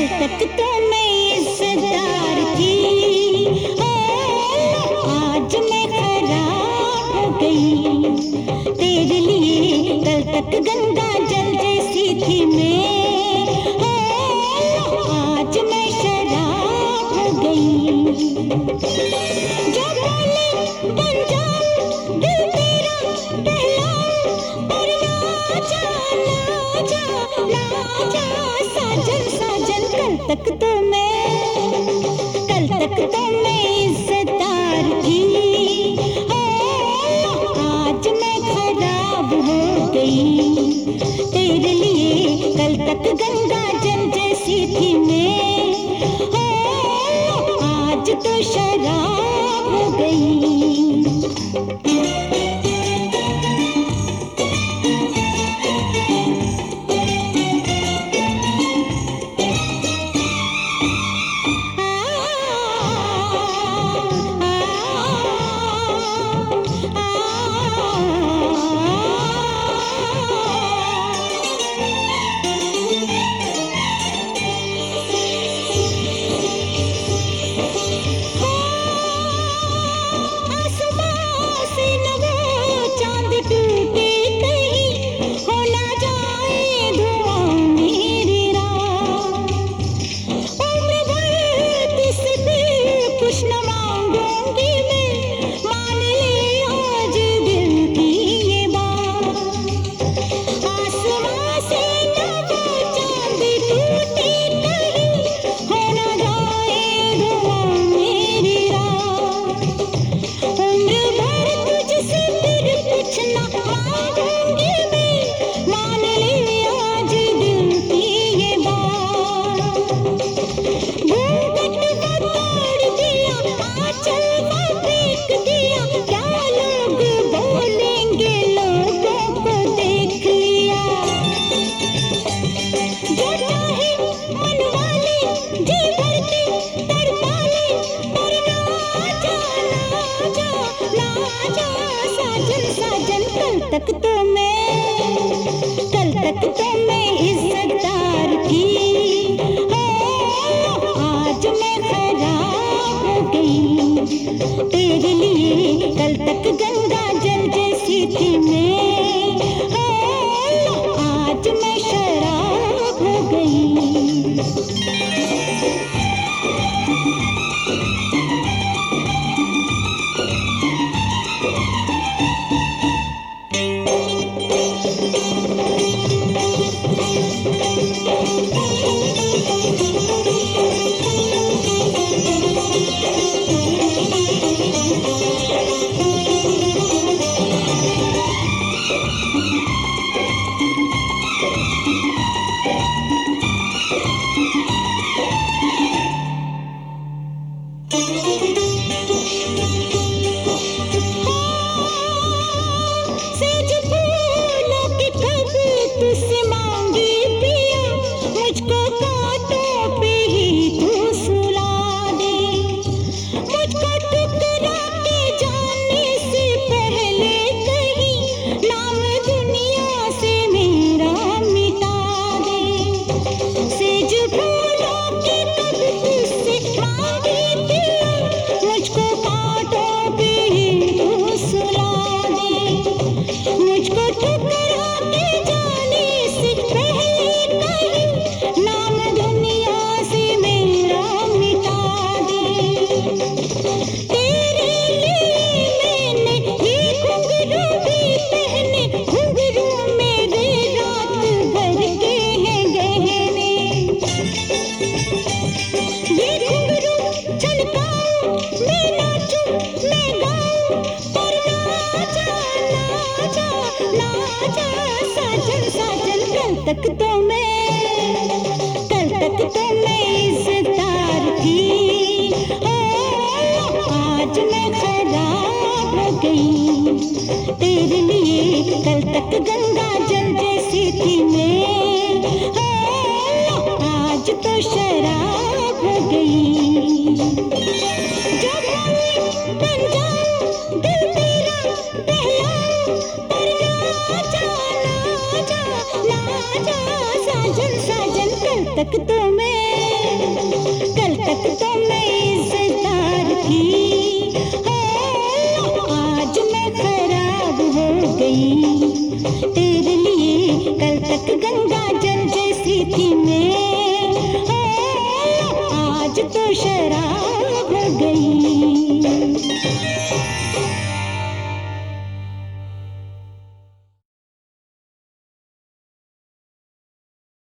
तक तो मैं इज्जतदार थी, ओ आज मैं खराब हो गई। तेरे लिए कल तक गंगा जल जैसी थी मैं, ओ आज मैं शराब हो गई। जो बोले बन जाऊं दिल तेरा बहलाऊं, पर ना जा ना जा ना जा साजन साजन। कल तक तो मैं इज्जतदार थी, ओ आज मैं खराब हो गई। तेरे लिए कल तक गंगा जल जैसी थी मैं, ओ आज तो शराब हो गई। कल तक तो मैं इज्जतदार थी, ओ आज मैं खराब हो गई। तेरे लिए कल तक गंगा जल जैसी थी मैं, ओ आज मैं शराब हो गई। कल तक तो मैं इज्जतदार थी, ओ आज मैं खराब हो गई। तेरे लिए कल तक गंगा जल जैसी थी मैं, ओ आज तो शराब हो गई। जो बोले बन जाऊं दिल तेरा बहलाऊं, पर ना जा ना जा ना जा साजन साजन। कल तक तो मैं थी। आज मैं खराब हो गई तेरे लिए, कल तक गंगा जल जैसी थी मैं, आज तो शराब हो गई।